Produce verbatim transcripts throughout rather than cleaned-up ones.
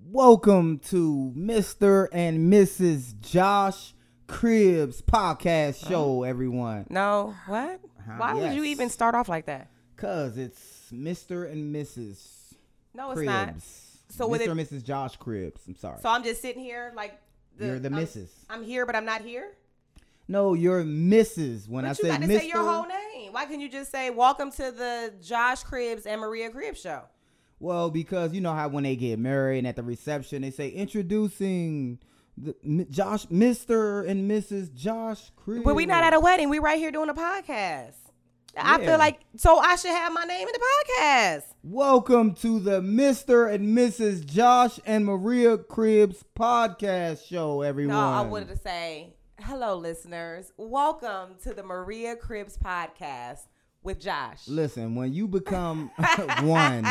Welcome to Mister and Missus Josh Cribbs podcast show, everyone. No, what? Uh, Why yes. would you even start off like that? Cause it's Mister and Missus No, it's Cribbs. not. So with Mister it- and Missus Josh Cribbs. I'm sorry. So I'm just sitting here like the, You're the I'm, missus. I'm here, but I'm not here. No, you're Missus When But I you say got to Mister say your whole name. Why can't you just say welcome to the Josh Cribbs and Maria Cribbs show? Well, because you know how when they get married and at the reception they say introducing the M- Josh, Mister and Missus Josh Cribbs. But we not at a wedding. We right here doing a podcast. I Yeah. feel like so I should have my name in the podcast. Welcome to the Mister and Missus Josh and Maria Cribbs podcast show, everyone. No, I wanted to say hello, listeners. Welcome to the Maria Cribbs podcast with Josh. Listen, when you become one,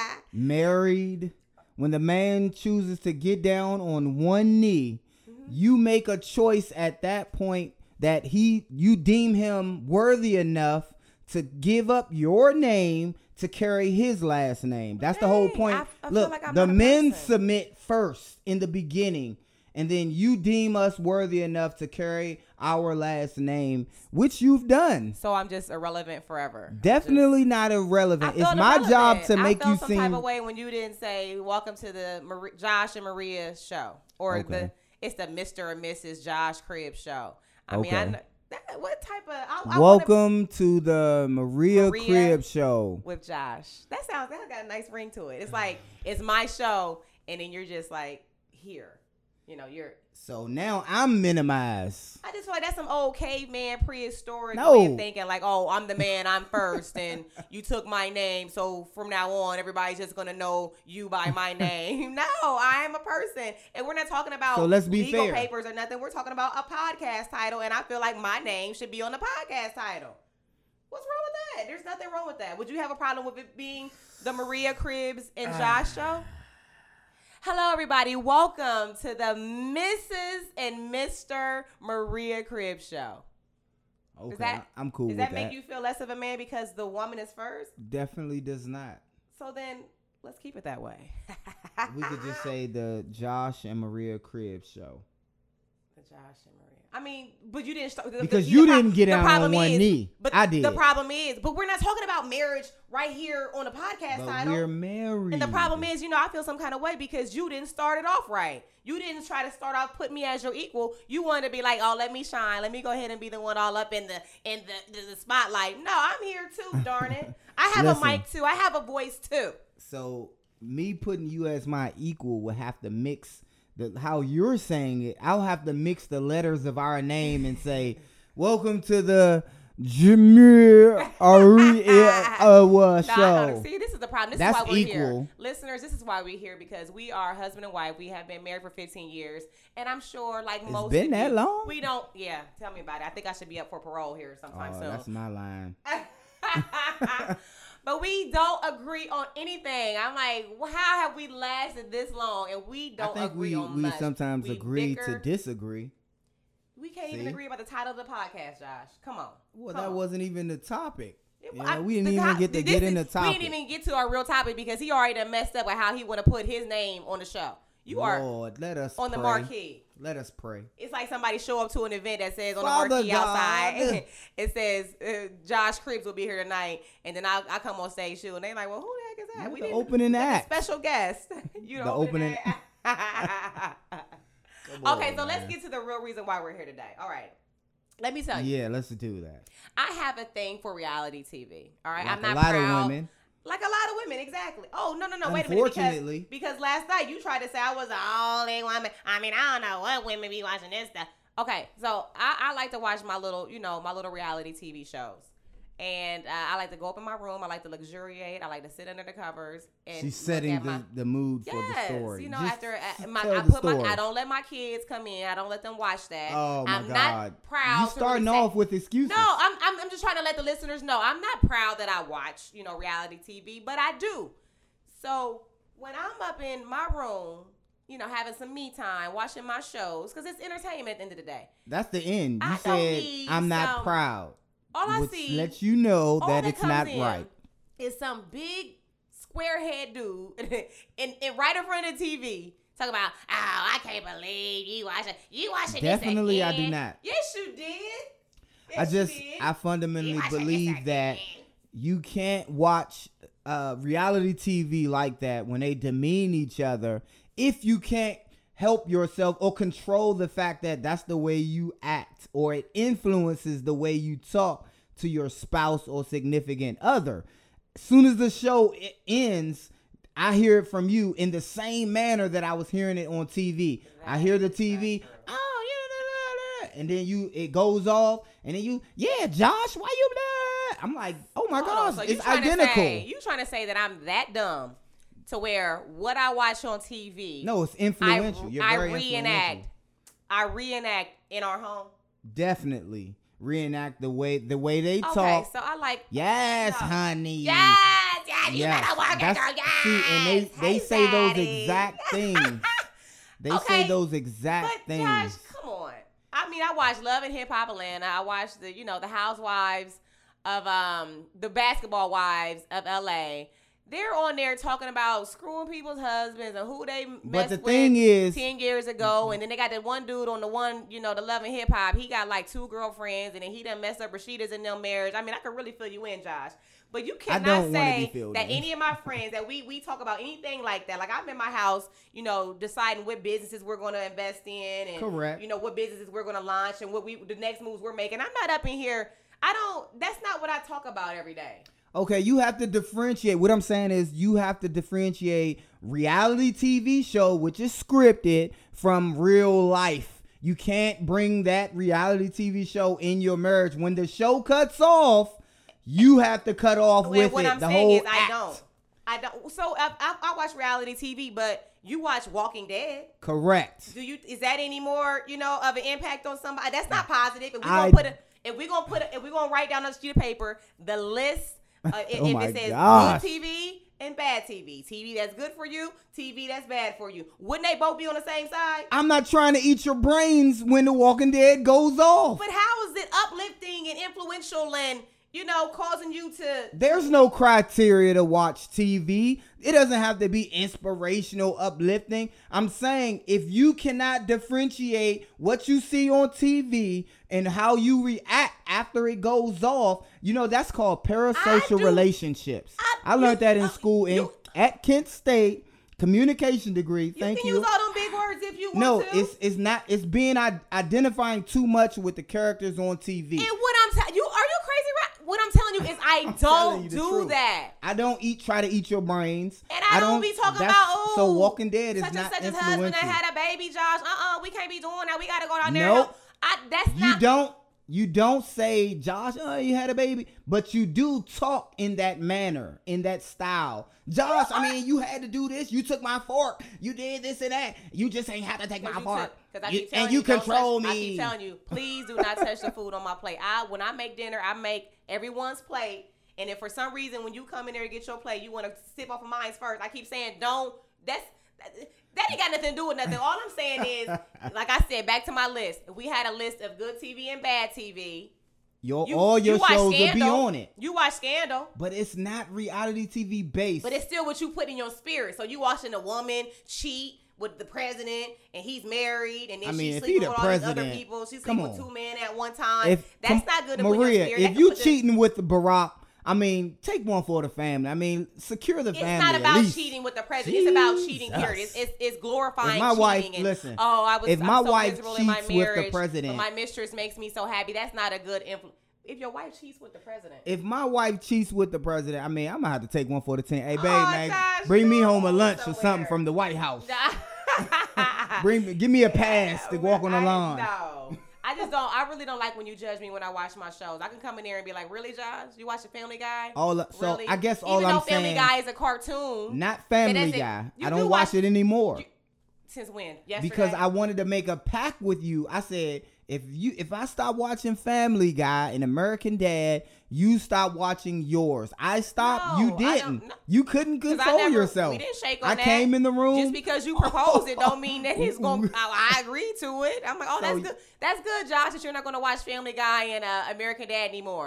married, when the man chooses to get down on one knee, mm-hmm. you make a choice at that point that he you deem him worthy enough to give up your name to carry his last name. That's the whole point. I, I Look, feel like I'm the not a men person. submit first in the beginning, and then you deem us worthy enough to carry our last name, which you've done. So I'm just irrelevant forever. Definitely Just, not irrelevant. I It's felt my irrelevant. job to I make felt you some seem. type of way when you didn't say welcome to the Mar- Josh and Maria show, or Okay. the it's the Mister and Missus Josh Cribbs show. I Okay. mean, I kn- that, what type of I, I wanna- Welcome to the Maria, Maria Cribbs show. with Josh. That sounds that got a nice ring to it. It's like it's my show, and then you're just like here. You know, you're. So now I'm minimized. I just feel like that's some old caveman prehistoric No. way of thinking. Like, oh, I'm the man, I'm first, and you took my name, so from now on, everybody's just gonna know you by my name. No, I am a person, and we're not talking about So let's be legal fair. papers or nothing. We're talking about a podcast title, and I feel like my name should be on the podcast title. What's wrong with that? There's nothing wrong with that. Would you have a problem with it being the Maria Cribbs and Josh show? Hello, everybody. Welcome to the Missus and Mister Maria Cribbs show. Okay, that- I'm cool Does with that make you feel less of a man because the woman is first? Definitely does not. So then let's keep it that way. We could just say the Josh and Maria Cribbs show. The Josh and Maria. I mean, but you didn't start. The, Because the, you the, didn't get the down on problem one is, knee. But I did. The problem is, but we're not talking about marriage right here on the podcast But title. we're married. And the problem is, you know, I feel some kind of way because you didn't start it off right. You didn't try to start off put me as your equal. You wanted to be like, oh, let me shine. Let me go ahead and be the one all up in the in the, the, the spotlight. No, I'm here too, darn it. I have Listen. a mic too. I have a voice too. So me putting you as my equal would have to mix the how you're saying it. I'll have to mix the letters of our name and say, "Welcome to the Jameer Aria uh, No, show." I know. See, this is the problem. This That's is why we're equal. here. Listeners, this is why we're here because we are husband and wife. We have been married for fifteen years. And I'm sure, like It's most been of that you, long? we don't, yeah, tell me about it. I think I should be up for parole here sometime Oh, soon. that's my line. But we don't agree on anything. I'm like, well, how have we lasted this long? And we don't I think agree we on we much. sometimes We agree bicker. to disagree. We can't even See? agree about the title of the podcast, Josh. Come on. Well, Come that on. wasn't even the topic. It- You I- know, we didn't the even top- get to this get is- in the We topic. didn't even get to our real topic because he already done messed up with how he want to put his name on the show. You are Lord, let us on the pray. marquee. Let us pray. It's like somebody show up to an event that says on the Father marquee God. outside, it says uh, Josh Cribbs will be here tonight, and then I, I come on stage too, and they like, well, who the heck is that? You're We the didn't- opening like a act. special guest. You The the opening. opening- act. Come Okay, on, so let's man. get to the real reason why we're here today. All right. Let me tell you. Yeah, let's do that. I have a thing for reality T V. All right. Like I'm not a lot proud. of women. Like a lot of women, exactly. Oh, no, no, no. Wait a minute. Because, Unfortunately. because last night you tried to say I was the only woman. I mean, I don't know what women be watching this stuff. Okay, so I, I like to watch my little, you know, my little reality T V shows. And uh, I like to go up in my room. I like to luxuriate. I like to sit under the covers. And She's look setting at the, my, the mood for yes, the story. you know, Just after uh, my, tell I the put my, story. I don't let my kids come in. I don't let them watch that. Oh my I'm God! not proud. You to starting really say- off with excuses. No, I'm, I'm I'm just trying to let the listeners know I'm not proud that I watch, you know, reality T V, but I do. So when I'm up in my room, you know, having some me time, watching my shows, because it's entertainment at the end of the day. That's the end. You I don't said need I'm not some- proud. All I which see lets you know all that that it's comes not in right. is some big squarehead dude and, and right in front of the T V talking about, oh, I can't believe you watching you watching Definitely this I again. do not. Yes, you did. Yes, I just, you did. I fundamentally You watching believe this that again. you can't watch uh, reality T V like that when they demean each other if you can't help yourself or control the fact that that's the way you act or it influences the way you talk to your spouse or significant other. As soon as the show it ends, I hear it from you in the same manner that I was hearing it on T V. I hear the T V, oh yeah, and then you it goes off, and then you, yeah, Josh, why you? Blah? I'm like, oh my Hold gosh, on, so you it's trying to identical. say- you trying to say that I'm that dumb to where what I watch on T V? No, it's influential. I, You're I very reenact. influential. I reenact in our home. Definitely reenact the way the way they Okay, talk. so I like. Yes, No. honey. Yes, yes, you Yes. better work it, That's- girl. Yes. See, and they they Hey, say those Daddy. exact things. They Okay, say those exact But things. Josh, come on. I mean, I watch Love and Hip Hop Atlanta. I watch the, you know, the Housewives of um the Basketball Wives of L A. They're on there talking about screwing people's husbands and who they messed the with thing is- ten years ago. And then they got that one dude on the one, you know, the Love and Hip Hop. He got like two girlfriends, and then he done messed up Rashida's in their marriage. I mean, I could really fill you in, Josh. But you I cannot don't wanna be say filled that in. any of my friends that we we talk about anything like that. Like I'm in my house, you know, deciding what businesses we're going to invest in, and Correct. you know what businesses we're going to launch, and what we the next moves we're making. I'm not up in here. I don't. That's not what I talk about every day. Okay, you have to differentiate. What I'm saying is you have to differentiate reality T V show, which is scripted, from real life. You can't bring that reality T V show in your marriage. When the show cuts off, you have to cut off And with what it. I'm the saying whole is, I act. don't. I don't. So I, I, I watch reality T V, but you watch Walking Dead. Correct. Do you? Is that any more, you know, of an impact on somebody? That's not positive. If we I- gonna put a, if we gonna put, a, if we gonna write down on a sheet of paper the list, uh, if, Oh if my it says gosh. good T V and bad T V, T V that's good for you, T V that's bad for you, wouldn't they both be on the same side? I'm not trying to eat your brains when The Walking Dead goes off. But how is it uplifting and influential and, you know, causing you to? There's no criteria to watch T V. It doesn't have to be inspirational, uplifting. I'm saying if you cannot differentiate what you see on T V and how you react after it goes off, you know, that's called parasocial do- relationships. I- I, learned you- that in uh, school in, you- at Kent State, communication degree. You Thank can you. use all them big words if you want No, to. it's it's not. It's being I- identifying too much with the characters on T V. And what I'm telling you, are you crazy? Right? What I'm telling you is, I telling don't you the do truth. that. I don't eat. Try to eat your brains. And I, don't, be talking that's- about, oh, So Walking Dead is such not and such a influential. husband that had a baby, Josh. Uh-uh, we can't be doing that. We got to go down there. Nope. I, that's You not. don't. You don't say, Josh, oh, you had a baby, but you do talk in that manner, in that style. Josh, I mean, you had to do this. You took my fork. You did this and that. You just ain't have to take my Cause you fork. took- cause I You- keep telling and you don't control touch- I me. keep telling you, please do not touch the food on my plate. I when I make dinner, I make everyone's plate. And if for some reason when you come in there to get your plate, you want to sip off of mine first, I keep saying don't. That's that, that ain't got nothing to do with nothing. All I'm saying is, like I said, back to my list. If we had a list of good T V and bad T V, Your you, all your you watch shows will be Scandal. on it, You watch Scandal. but it's not reality T V based. But it's still what you put in your spirit. So you watching a woman cheat with the president, and he's married, and then I mean, she's if sleeping he with the all these other president, people. She's come sleeping with on. two men at one time. If That's com- not good to put in Maria, your spirit. That if can you put the- cheating with the Barack, I mean, take one for the family. I mean, secure the It's family. not at about least. cheating with the president. It's about cheating. Jesus. Period. It's, it's it's glorifying If my cheating. wife- and, listen, oh, I was. if I'm my so wife miserable in my cheats with the marriage, president- but my mistress makes me so happy. That's not a good influence. If your wife cheats with the president, If my wife cheats with the president, I mean, I'm gonna have to take one for the team. Hey, babe, Oh, man, Josh, bring me no, home a lunch or somewhere. something from the White House. Bring me, give me a pass to walk on the I- lawn. No. I just don't. I really don't like when you judge me when I watch my shows. I can come in there and be like, "Really, Josh? You watch the Family Guy?" All so Really? I guess all Even I'm though Family saying, Guy is a cartoon. not Family that's it. Guy. You I do don't watch watch- it anymore You- Since when? Yesterday. because I wanted to make a pact with you. I said, if you if I stop watching Family Guy and American Dad, you stop watching yours. I stopped. No, you I didn't. don't- no. You couldn't 'Cause I control never- yourself. We didn't shake on I that. came in the room. Just because you proposed it don't mean that he's going to, I agree to it. I'm like, oh, that's So- good. That's good, Josh, that you're not going to watch Family Guy and uh, American Dad anymore.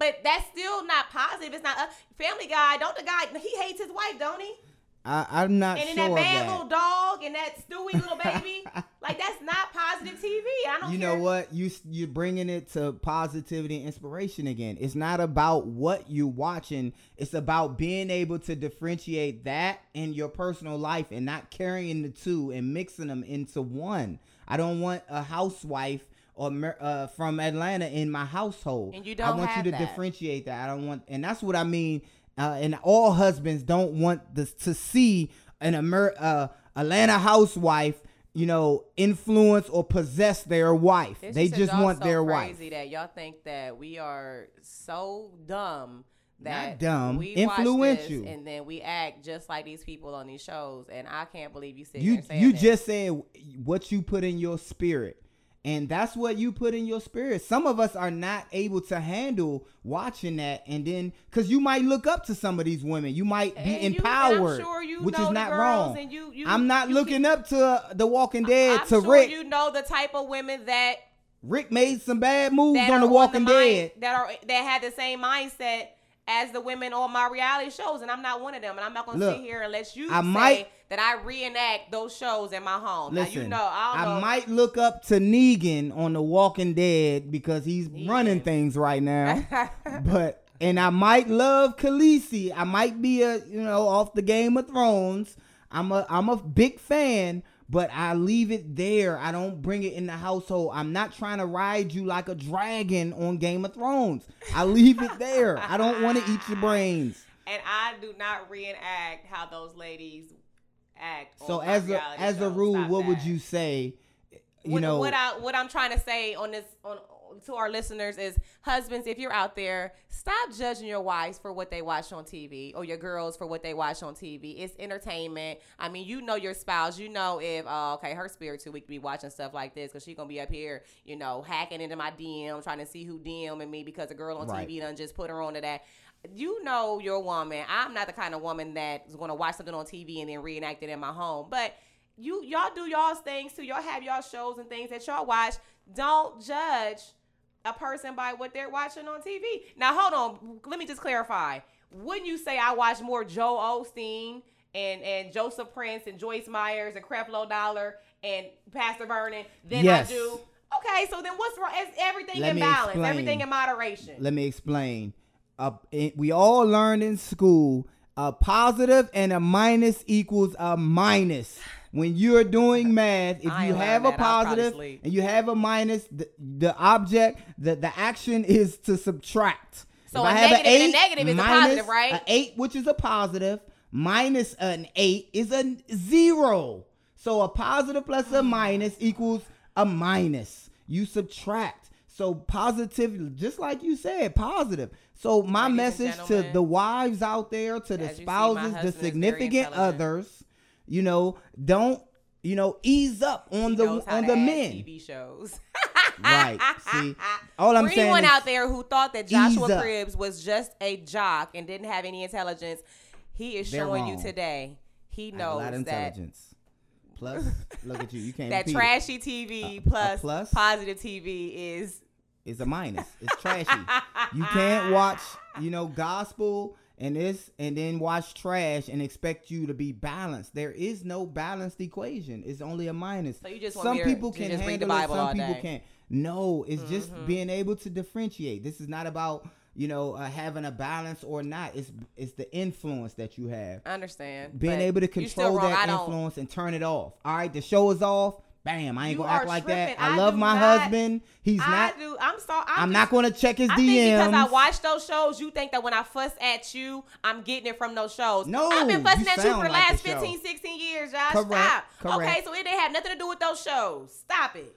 but that's still not positive. It's not a Family Guy. Don't the guy, he hates his wife, don't he? I, I'm not and then sure that bad that. little dog and that Stewie little baby, like that's not positive T V. I don't. You care. know what? You you're bringing it to positivity and inspiration again. It's not about what you're watching. It's about being able to differentiate that in your personal life and not carrying the two and mixing them into one. I don't want a housewife or uh, from Atlanta in my household. And you don't I want have you to that. differentiate that. I don't want, and that's what I mean. Uh, and all husbands don't want this to see an Amer- uh, Atlanta housewife, you know, influence or possess their wife. It's they just, just want so their crazy wife. that y'all think that we are so dumb that Not dumb, we influential. watch this and then we act just like these people on these shows. And I can't believe you sit You here saying you that. just said what you put in your spirit. And that's what you put in your spirit. Some of us are not able to handle watching that, and then because you might look up to some of these women, you might be And you- empowered, and I'm sure you which know is the not girls wrong. and you- you- I'm not you looking can- up to uh, The Walking Dead I'm to sure Rick. you know the type of women that Rick made some bad moves that on are The Walking the mind- Dead. that are that had the same mindset as the women on my reality shows, and I'm not one of them. And I'm not gonna Look, sit here and let you I say might- that I reenact those shows in my home. Now, Listen, you know, I, don't I know. might look up to Negan on The Walking Dead because he's Negan. running things right now. But and I might love Khaleesi. I might be a you know off the Game of Thrones. I'm a I'm a big fan, but I leave it there. I don't bring it in the household. I'm not trying to ride you like a dragon on Game of Thrones. I leave it there. I don't want to eat your brains. And I do not reenact how those ladies act. So on my as a reality as a shows. rule, Stop what would that. you say? You what, know, what I what I'm trying to say on this on to our listeners is, husbands, if you're out there, stop judging your wives for what they watch on T V or your girls for what they watch on T V. It's entertainment. I mean, you know your spouse. You know if oh, okay, her spirit too weak to be watching stuff like this because she's gonna be up here, you know, hacking into my D M, trying to see who DMing me because a girl on Right. T V done just put her on to that. You know your woman. I'm not the kind of woman that's gonna watch something on T V and then reenact it in my home, but. You y'all do y'all's things too. Y'all have y'all shows and things that y'all watch. Don't judge a person by what they're watching on T V. Now hold on. Let me just clarify. Wouldn't you say I watch more Joel Osteen and, and Joseph Prince and Joyce Myers and Creflo Dollar and Pastor Vernon than Yes. I do? Okay, so then what's wrong? It's everything Let in me balance. explain. Everything in moderation. Let me explain. Uh, it, we all learned in school a positive and a minus equals a minus. When you're doing math, if I you ain't have learned a that. I was probably positive asleep. and you have a minus, the, the object, the, the action is to subtract. So If a I have negative an and a eight negative is a minus positive, right? An eight, which is a positive, minus an eight is a zero. So a positive plus a minus equals a minus. You subtract. So positive, just like you said, positive. So my Ladies and message to gentlemen, the wives out there, to the as you see, my spouses, husband the is very significant intelligent. others, you know, don't, you know, ease up on He the knows how on to the add men. T V shows. Right. See, all I'm For saying anyone is out there who thought that Joshua ease up. Cribbs was just a jock and didn't have any intelligence, he is They're showing you wrong. today. He I have a knows lot of that intelligence. Plus, look at you. You can't that repeat it. trashy T V A- a plus, plus? positive T V is It's a minus. It's trashy. You can't watch, you know, gospel and this and then watch trash and expect you to be balanced. There is no balanced equation. It's only a minus. So you just want some me to- people to can just read the handle Bible it, some all people day. can't. No, it's Mm-hmm. just being able to differentiate. This is not about, you know, uh, having a balance or not. It's it's the influence that you have. I understand. Being but able to you're still control wrong. that I don't- influence and turn it off. All right, the show is off. Bam, I ain't You gonna act are like tripping. that. I, I love do my not- husband. He's I not. do. I'm sorry. I'm, I'm just- not gonna check his I D Ms. think because I watch those shows, you think that when I fuss at you, I'm getting it from those shows. No, I've been fussing you at you sound for the like last the show. fifteen, sixteen years, Josh. Correct, Stop. correct. Okay, so it didn't have nothing to do with those shows. Stop it.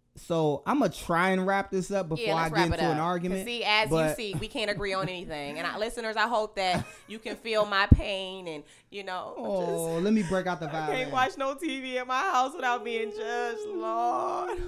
So I'm gonna try and wrap this up before Yeah, I let's get wrap it into up. an 'Cause argument. See, as but- you see, we can't agree on anything. And I, listeners, I hope that you can feel my pain and, you know, Oh, just, let me break out the I violin. can't watch no T V in my house without being judged, Lord.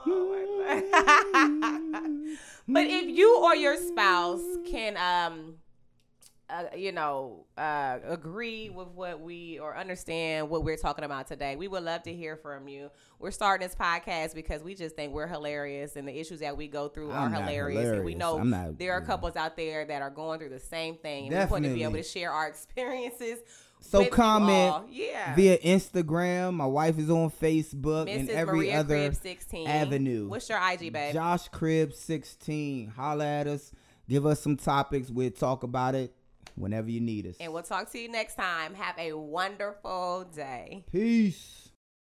Oh, my God. But if you or your spouse can um Uh, you know, uh, agree with what we or understand what we're talking about today, we would love to hear from you. We're starting this podcast because we just think we're hilarious and the issues that we go through I'm are not hilarious. hilarious. And we know I'm not, there are yeah. couples out there that are going through the same thing. And we Definitely. want to be able to share our experiences. So with you comment all. Yeah. via Instagram. My wife is on Facebook Missus and every Maria other Cribbs sixteen. avenue. What's your I G, babe? Josh Cribbs sixteen. Holla at us. Give us some topics. We'll talk about it whenever you need us. And we'll talk to you next time. Have a wonderful day. Peace.